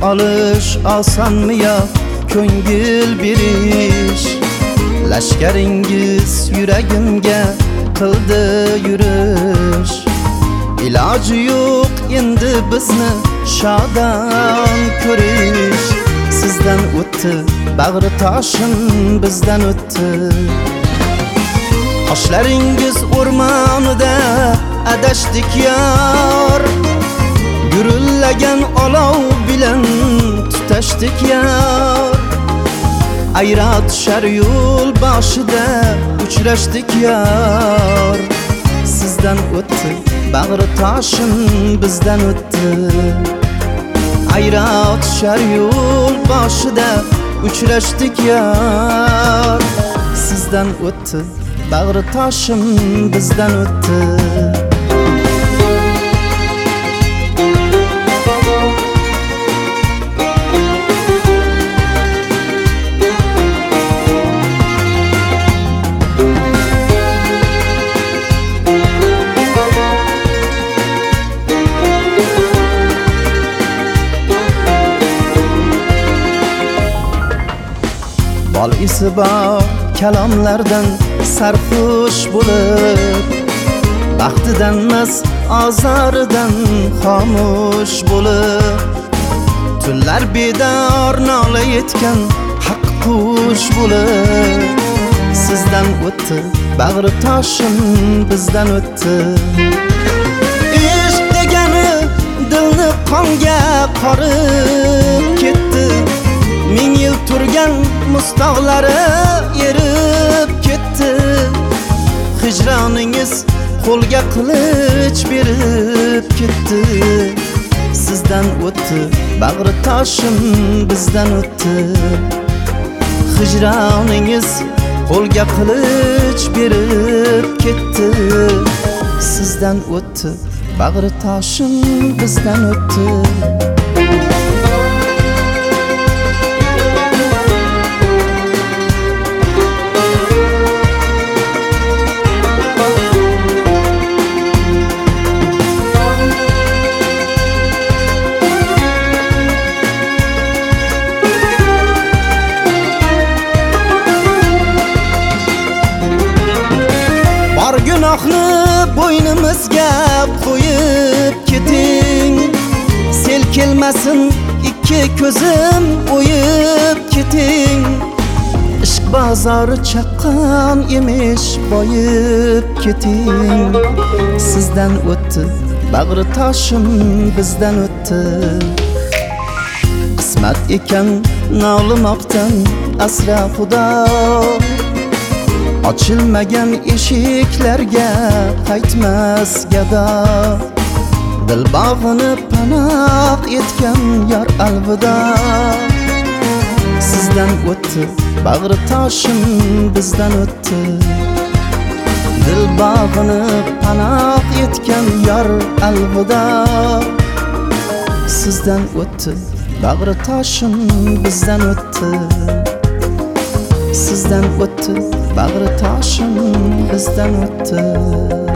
olish osonmi yo ko'ngil berish? Lashkaringiz yuragimga qildi yurish. Iloji yo'q endi bizni shodon ko'rish. Sizdan o'tdi bag'ri toshim bizdan o'tdi. Qoshlaringiz o'rmonida adashdik yor. Gurillagan olov bilan tutashdik yor. Ayra tushar yo'l boshida uchrashdik yor. Sizdan o'tdi bag'ri toshim bizdan o'tdi. Ayra tushar yo'l boshida uchrashdik yor. Sizdan o'tdi bag'ri toshim bizdan o'tdi. Bol isi bor kalomlardan sarxush bo'lib, baxtidan emas azoridan xomush bo'lib, tunlar bedor nola yetgan haq qush bo'lib. Sizdan o'tdi bag'ri toshim bizdan o'tdi. Ishq degani dilni qonga qorib ketdi. Ming yil turgan mustaqlari erib ketdi. Hijroningiz qo'lga qilich berib ketdi. Sizdan o'tdi bag'ri toshim bizdan o'tdi. Hijroningiz qo'lga qilich berib ketdi. Sizdan o'tdi bag'ri toshim bizdan o'tdi. Gunohni bo'ynimizga qo'yib keting. Sel kelmasin ikki ko'zim o'yib keting. Ishq bozori chaqqon emish boyib keting. Sizdan o'tdi bag'ri toshim bizdan o'tdi. Qismat ekan nolimoqdan asra xudo. Ochilmagan eshiklarga qaytmas gado. Dil bog'ini panoh etgan yor alvido. Sizdan o'tdi bag'ri toshim bizdan o'tdi. Dil bog'ini panoh etgan yor alvido. Sizdan o'tdi bag'ri toshim bizdan o'tdi. Sizdan o'tdi bag'ri toshim bizdan o'tdi.